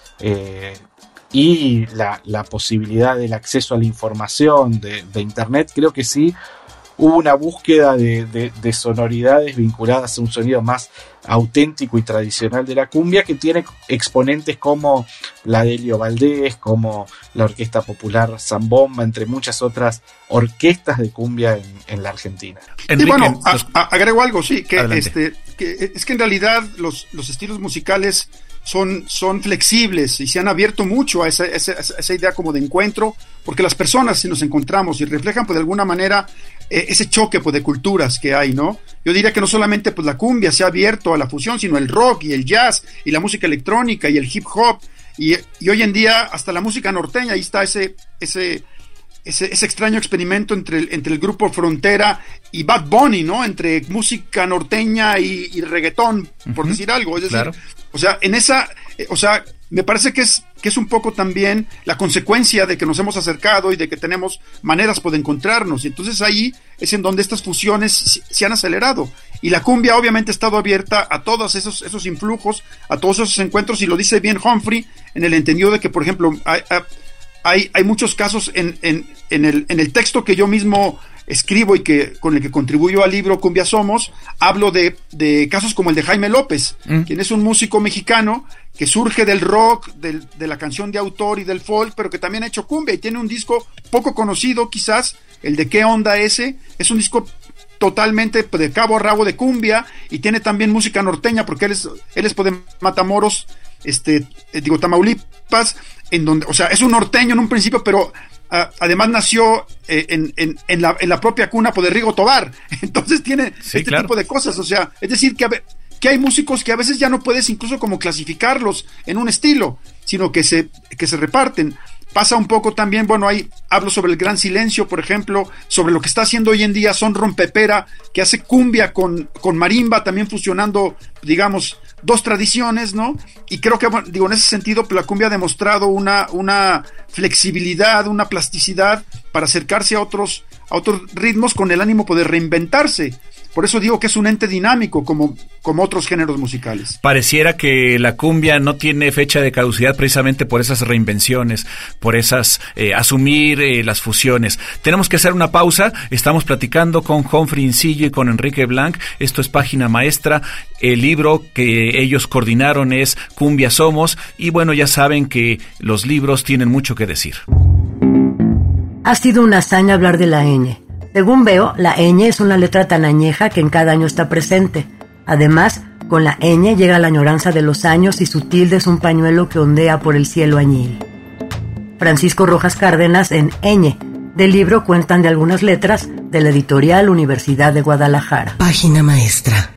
y la posibilidad del acceso a la información de internet. Creo que sí hubo una búsqueda de sonoridades vinculadas a un sonido más auténtico y tradicional de la cumbia, que tiene exponentes como la de Elio Valdés, como la Orquesta Popular Zambomba, entre muchas otras orquestas de cumbia en la Argentina. Enrique, y bueno, agrego algo, sí, que es que en realidad los estilos musicales son flexibles y se han abierto mucho a esa idea como de encuentro, porque las personas, si nos encontramos y reflejan pues de alguna manera ese choque pues de culturas que hay, ¿no? Yo diría que no solamente pues la cumbia se ha abierto a la fusión, sino el rock y el jazz y la música electrónica y el hip hop y hoy en día hasta la música norteña. Ahí está ese extraño experimento entre el grupo Frontera y Bad Bunny, ¿no? Entre música norteña y reggaetón, por decir algo. Es decir, claro. Me parece que es un poco también la consecuencia de que nos hemos acercado y de que tenemos maneras de encontrarnos. Y entonces ahí es en donde estas fusiones se han acelerado. Y la cumbia obviamente ha estado abierta a todos esos influjos, a todos esos encuentros, y lo dice bien Humphrey en el entendido de que, por ejemplo, hay muchos casos en el texto que yo mismo escribo y con el que contribuyo al libro Cumbia Somos, hablo de casos como el de Jaime López, quien es un músico mexicano que surge del rock, de la canción de autor y del folk, pero que también ha hecho cumbia y tiene un disco poco conocido quizás, el de ¿Qué onda ese? Es un disco totalmente de cabo a rabo de cumbia y tiene también música norteña porque él es de Matamoros, Tamaulipas, en donde, o sea, es un norteño en un principio, pero además nació en la propia cuna de Rigo Tobar, entonces tiene tipo de cosas, o sea, es decir que hay músicos que a veces ya no puedes incluso como clasificarlos en un estilo, sino que se reparten. Pasa un poco también, hablo sobre el Gran Silencio, por ejemplo, sobre lo que está haciendo hoy en día Son Rompepera, que hace cumbia con marimba, también fusionando, digamos, dos tradiciones, ¿no? Y creo que, en ese sentido, la cumbia ha demostrado una flexibilidad, una plasticidad para acercarse a otros ritmos con el ánimo de reinventarse. Por eso digo que es un ente dinámico como otros géneros musicales. Pareciera que la cumbia no tiene fecha de caducidad precisamente por esas reinvenciones, por esas asumir las fusiones. Tenemos que hacer una pausa. Estamos platicando con Humphrey Incillo y con Enrique Blanc. Esto es Página Maestra. El libro que ellos coordinaron es Cumbia Somos. Y ya saben que los libros tienen mucho que decir. Ha sido una hazaña hablar de la ñ. Según veo, la ñ es una letra tan añeja que en cada año está presente. Además, con la ñ llega la añoranza de los años y su tilde es un pañuelo que ondea por el cielo añil. Francisco Rojas Cárdenas en ñ. Del libro cuentan de algunas letras de la editorial Universidad de Guadalajara. Página Maestra.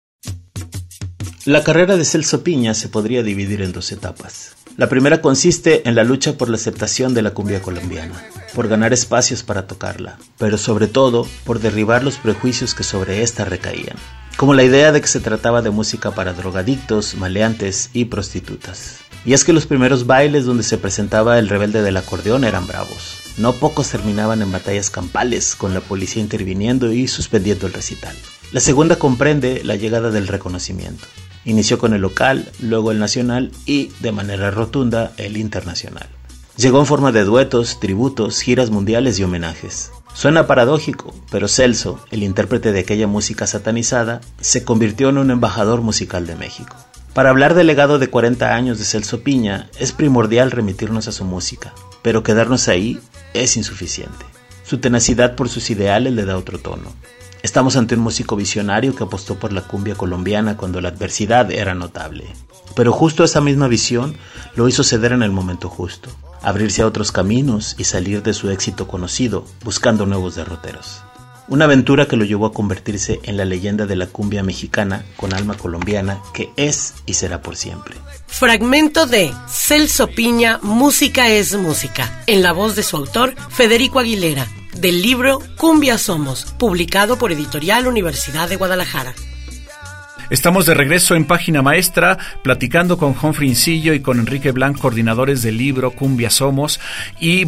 La carrera de Celso Piña se podría dividir en dos etapas. La primera consiste en la lucha por la aceptación de la cumbia colombiana, por ganar espacios para tocarla, pero sobre todo por derribar los prejuicios que sobre esta recaían, como la idea de que se trataba de música para drogadictos, maleantes y prostitutas. Y es que los primeros bailes donde se presentaba el rebelde del acordeón eran bravos. No pocos terminaban en batallas campales, con la policía interviniendo y suspendiendo el recital. La segunda comprende la llegada del reconocimiento. Inició con el local, luego el nacional y, de manera rotunda, el internacional. Llegó en forma de duetos, tributos, giras mundiales y homenajes. Suena paradójico, pero Celso, el intérprete de aquella música satanizada, se convirtió en un embajador musical de México. Para hablar del legado de 40 años de Celso Piña, es primordial remitirnos a su música, pero quedarnos ahí es insuficiente. Su tenacidad por sus ideales le da otro tono. Estamos ante un músico visionario que apostó por la cumbia colombiana cuando la adversidad era notable. Pero justo esa misma visión lo hizo ceder en el momento justo, abrirse a otros caminos y salir de su éxito conocido, buscando nuevos derroteros. Una aventura que lo llevó a convertirse en la leyenda de la cumbia mexicana con alma colombiana que es y será por siempre. Fragmento de Celso Piña, Música es Música, en la voz de su autor, Federico Aguilera, del libro Cumbia Somos, publicado por Editorial Universidad de Guadalajara. Estamos de regreso en Página Maestra, platicando con Humphrey Incillo y con Enrique Blanc, coordinadores del libro Cumbia Somos. Y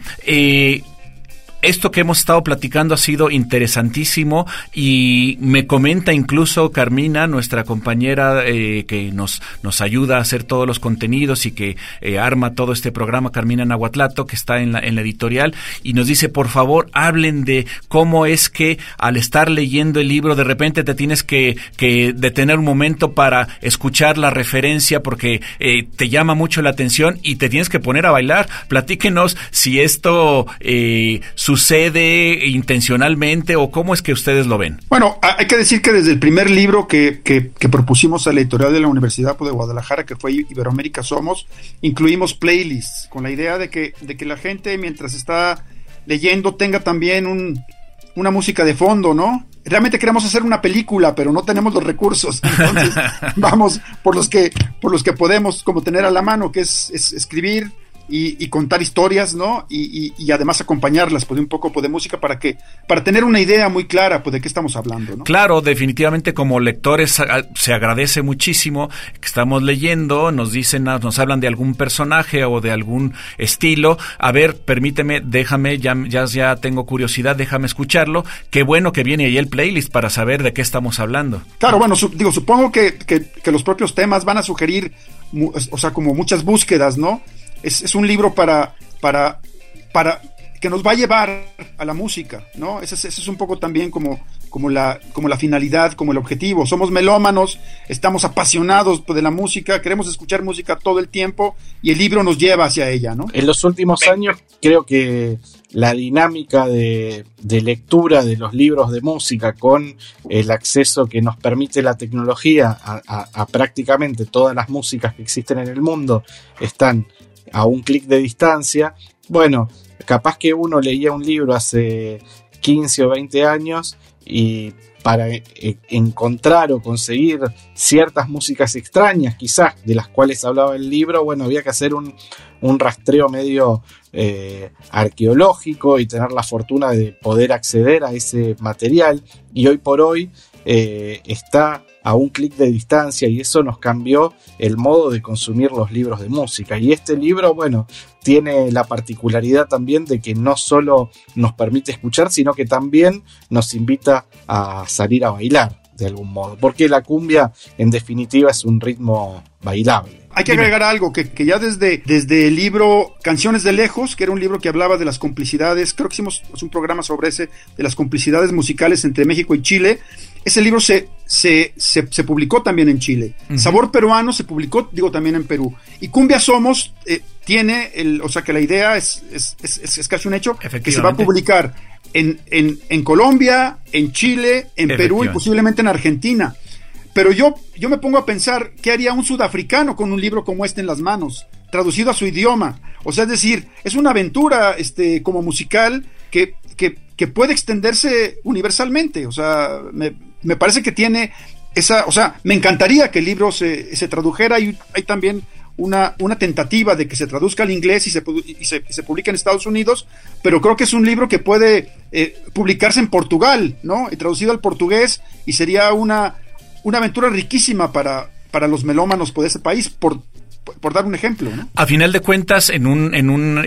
esto que hemos estado platicando ha sido interesantísimo y me comenta incluso Carmina, nuestra compañera que nos ayuda a hacer todos los contenidos y que arma todo este programa, Carmina Nahuatlato, que está en la editorial, y nos dice, por favor, hablen de cómo es que al estar leyendo el libro de repente te tienes que detener un momento para escuchar la referencia porque te llama mucho la atención y te tienes que poner a bailar. Platíquenos si esto sucede intencionalmente o cómo es que ustedes lo ven. Bueno, hay que decir que desde el primer libro que propusimos a la editorial de la Universidad de Guadalajara, que fue Iberoamérica Somos, incluimos playlists con la idea de que la gente mientras está leyendo tenga también una música de fondo, ¿no? Realmente queremos hacer una película, pero no tenemos los recursos, entonces vamos por los que podemos como tener a la mano, que es escribir y contar historias, ¿no? Y además acompañarlas de un poco de música para tener una idea muy clara de qué estamos hablando, ¿no? Claro, definitivamente como lectores se agradece muchísimo que estamos leyendo, nos dicen, nos hablan de algún personaje o de algún estilo. A ver, permíteme, déjame, ya tengo curiosidad, déjame escucharlo. Qué bueno que viene ahí el playlist para saber de qué estamos hablando. Claro, bueno, supongo que los propios temas van a sugerir, como muchas búsquedas, ¿no? Es un libro para que nos va a llevar a la música, ¿no? Ese es un poco también como la finalidad, como el objetivo. Somos melómanos, estamos apasionados de la música, queremos escuchar música todo el tiempo y el libro nos lleva hacia ella, ¿no? En los últimos años creo que la dinámica de lectura de los libros de música con el acceso que nos permite la tecnología a prácticamente todas las músicas que existen en el mundo están a un clic de distancia. Bueno, capaz que uno leía un libro hace 15 o 20 años y para encontrar o conseguir ciertas músicas extrañas, quizás, de las cuales hablaba el libro, bueno, había que hacer un rastreo medio arqueológico y tener la fortuna de poder acceder a ese material, y hoy por hoy está a un clic de distancia, y eso nos cambió el modo de consumir los libros de música. Y este libro, bueno, tiene la particularidad también de que no solo nos permite escuchar, sino que también nos invita a salir a bailar de algún modo, porque la cumbia en definitiva es un ritmo bailable. Hay que agregar algo, que ya desde el libro Canciones de Lejos, que era un libro que hablaba de las complicidades, creo que hicimos un programa sobre ese, de las complicidades musicales entre México y Chile. Ese libro se publicó también en Chile. Uh-huh. Sabor Peruano se publicó, también en Perú. Y Cumbia Somos tiene, o sea que la idea es casi un hecho, que se va a publicar en Colombia, en Chile, en Perú y posiblemente en Argentina. Pero yo me pongo a pensar, ¿qué haría un sudafricano con un libro como este en las manos, traducido a su idioma? O sea, es decir, es una aventura como musical que puede extenderse universalmente. O sea, me parece que tiene esa... O sea, me encantaría que el libro se tradujera, y hay también una tentativa de que se traduzca al inglés y se publique en Estados Unidos, pero creo que es un libro que puede publicarse en Portugal, ¿no? Traducido al portugués, y sería una aventura riquísima para los melómanos de ese país, por dar un ejemplo, ¿no? A final de cuentas, en un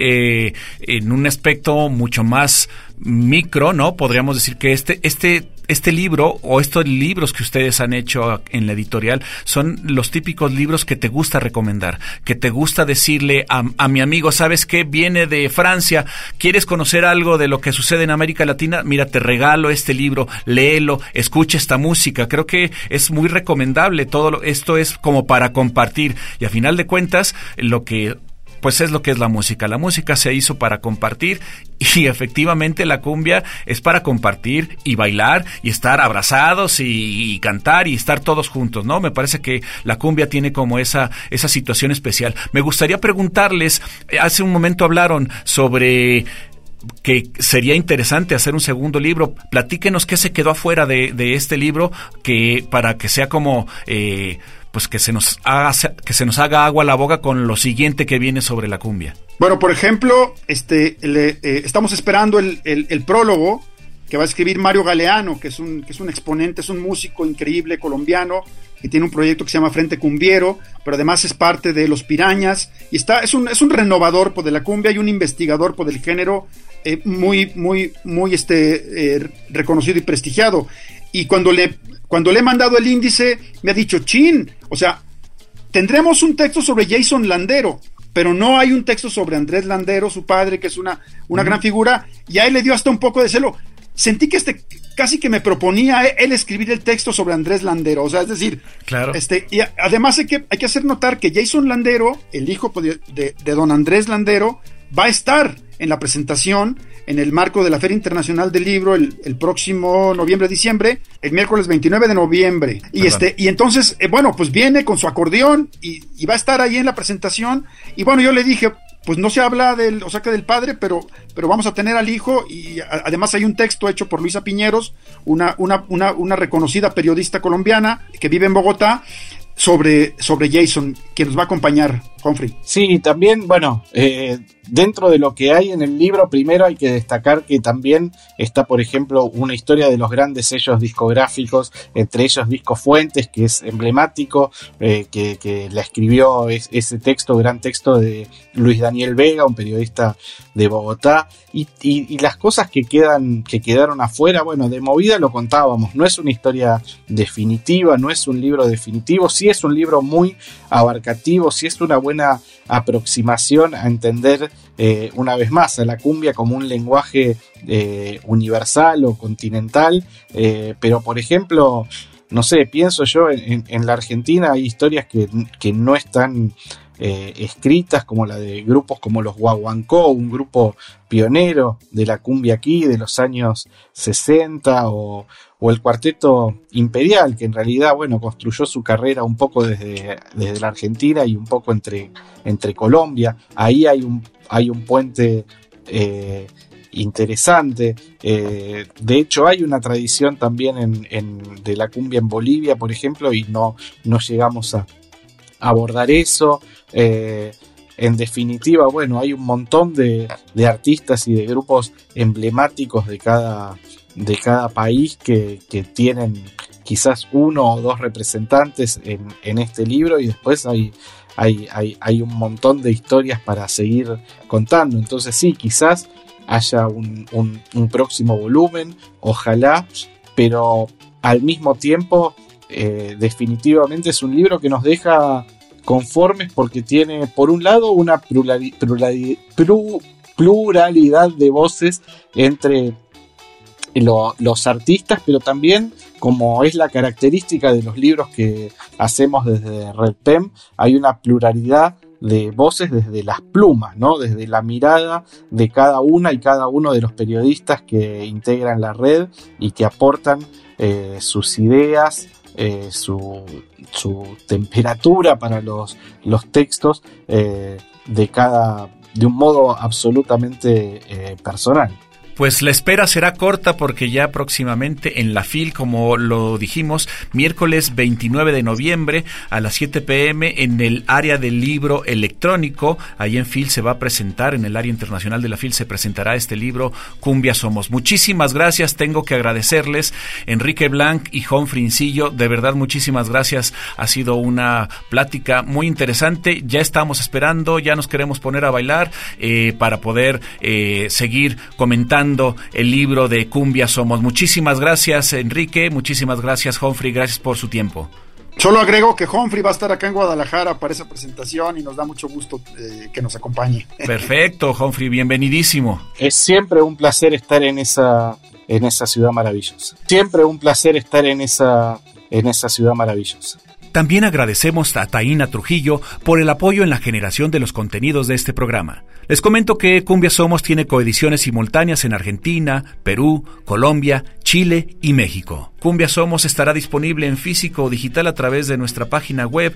aspecto mucho más micro, ¿no? Podríamos decir que este libro, o estos libros que ustedes han hecho en la editorial, son los típicos libros que te gusta recomendar, que te gusta decirle a mi amigo, ¿sabes qué? Viene de Francia, ¿quieres conocer algo de lo que sucede en América Latina? Mira, te regalo este libro, léelo, escucha esta música. Creo que es muy recomendable. Esto es como para compartir, y a final de cuentas, pues es lo que es la música. La música se hizo para compartir, y efectivamente la cumbia es para compartir y bailar y estar abrazados y cantar y estar todos juntos, ¿no? Me parece que la cumbia tiene como esa situación especial. Me gustaría preguntarles, hace un momento hablaron sobre que sería interesante hacer un segundo libro. Platíquenos qué se quedó afuera de este libro, que para que sea como... pues que se nos haga agua a la boca con lo siguiente que viene sobre la cumbia. Bueno, por ejemplo, estamos esperando el prólogo que va a escribir Mario Galeano, que es un exponente, es un músico increíble colombiano que tiene un proyecto que se llama Frente Cumbiero, pero además es parte de Los Pirañas, y es un renovador de la cumbia y un investigador del género muy reconocido y prestigiado. Y cuando le he mandado el índice, me ha dicho, chin, o sea, tendremos un texto sobre Jason Landero, pero no hay un texto sobre Andrés Landero, su padre, que es una gran figura, y a él le dio hasta un poco de celo. Sentí que casi que me proponía él escribir el texto sobre Andrés Landero, o sea, es decir, claro. Y además hay que hacer notar que Jason Landero, el hijo de don Andrés Landero, va a estar en la presentación en el marco de la Feria Internacional del Libro el próximo noviembre-diciembre, el miércoles 29 de noviembre. Y entonces, bueno, pues viene con su acordeón y va a estar ahí en la presentación. Y bueno, yo le dije, pues no se habla del padre, pero vamos a tener al hijo, y además hay un texto hecho por Luisa Piñeros, una reconocida periodista colombiana que vive en Bogotá, sobre Jason, que nos va a acompañar, Humphrey. Sí, también, bueno, dentro de lo que hay en el libro, primero hay que destacar que también está, por ejemplo, una historia de los grandes sellos discográficos, entre ellos Disco Fuentes, que es emblemático, que la escribió ese gran texto de Luis Daniel Vega, un periodista de Bogotá, y las cosas que quedaron afuera, bueno, de movida lo contábamos, no es una historia definitiva, no es un libro definitivo, sí es un libro muy abarcativo, si es una buena aproximación a entender una vez más a la cumbia como un lenguaje universal o continental, pero por ejemplo, no sé, pienso yo en la Argentina hay historias que no están escritas, como la de grupos como los Guaguancó, un grupo pionero de la cumbia aquí de los años 60, o el Cuarteto Imperial, que en realidad, bueno, construyó su carrera un poco desde la Argentina y un poco entre Colombia. Ahí hay un puente interesante. De hecho, hay una tradición también de la cumbia en Bolivia, por ejemplo, y no llegamos a abordar eso. En definitiva, bueno, hay un montón de artistas y de grupos emblemáticos de cada país que tienen quizás uno o dos representantes en este libro, y después hay un montón de historias para seguir contando. Entonces sí, quizás haya un próximo volumen, ojalá, pero al mismo tiempo definitivamente es un libro que nos deja conformes porque tiene, por un lado, una pluralidad de voces entre los artistas, pero también, como es la característica de los libros que hacemos desde Red Pem, hay una pluralidad de voces desde las plumas, ¿no? Desde la mirada de cada una y cada uno de los periodistas que integran la red y que aportan sus ideas, su temperatura para los textos de un modo absolutamente personal. Pues la espera será corta porque ya próximamente en la FIL, como lo dijimos, miércoles 29 de noviembre a las 7 p.m. en el área del libro electrónico, ahí en FIL se va a presentar, en el área internacional de la FIL se presentará este libro, Cumbia Somos. Muchísimas gracias, tengo que agradecerles, Enrique Blanc y Humphrey Incillo, de verdad muchísimas gracias, ha sido una plática muy interesante, ya estamos esperando, ya nos queremos poner a bailar para poder seguir comentando el libro de Cumbia Somos. Muchísimas gracias, Enrique, muchísimas gracias, Humphrey, gracias por su tiempo. Solo agrego que Humphrey va a estar acá en Guadalajara para esa presentación y nos da mucho gusto que nos acompañe. Perfecto, Humphrey, bienvenidísimo. Es siempre un placer estar en esa ciudad maravillosa. Siempre un placer estar en esa ciudad maravillosa. También agradecemos a Taína Trujillo por el apoyo en la generación de los contenidos de este programa. Les comento que Cumbia Somos tiene coediciones simultáneas en Argentina, Perú, Colombia, Chile y México. Cumbia Somos estará disponible en físico o digital a través de nuestra página web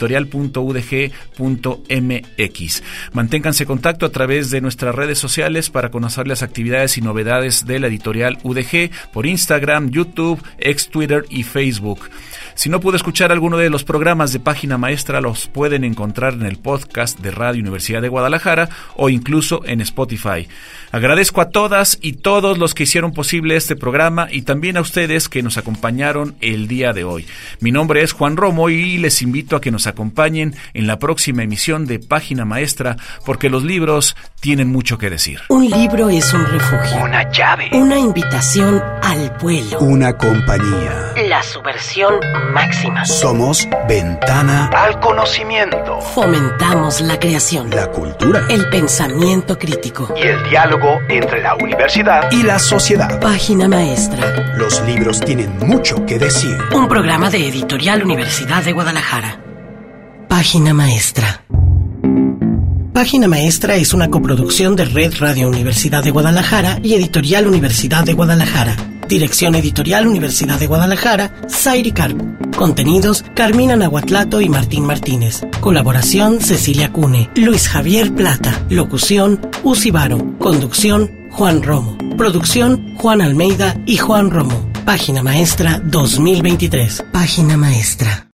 editorial.udg.mx. Manténganse en contacto a través de nuestras redes sociales para conocer las actividades y novedades de la editorial UDG por Instagram, YouTube, ex Twitter y Facebook. Si no pudo escuchar alguno de los programas de Página Maestra, los pueden encontrar en el podcast de Radio Universidad de Guadalajara o incluso en Spotify. Agradezco a todas y todos los que hicieron posible este programa y también a ustedes que nos acompañaron el día de hoy. Mi nombre es Juan Romo y les invito a que nos acompañen en la próxima emisión de Página Maestra, porque los libros tienen mucho que decir. Un libro es un refugio, una llave, una invitación al vuelo, una compañía, la subversión máxima. Somos ventana al conocimiento. Fomentamos la creación, la cultura, el pensamiento crítico y el diálogo entre la universidad y la sociedad. Página Maestra. Los libros tienen mucho que decir. Un programa de Editorial Universidad de Guadalajara. Página Maestra. Página Maestra es una coproducción de Red Radio Universidad de Guadalajara y Editorial Universidad de Guadalajara. Dirección Editorial Universidad de Guadalajara, Zairi Carp. Contenidos, Carmina Nahuatlato y Martín Martínez. Colaboración, Cecilia Cune. Luis Javier Plata. Locución, Uzi Varo. Conducción, Juan Romo. Producción, Juan Almeida y Juan Romo. Página Maestra 2023. Página Maestra.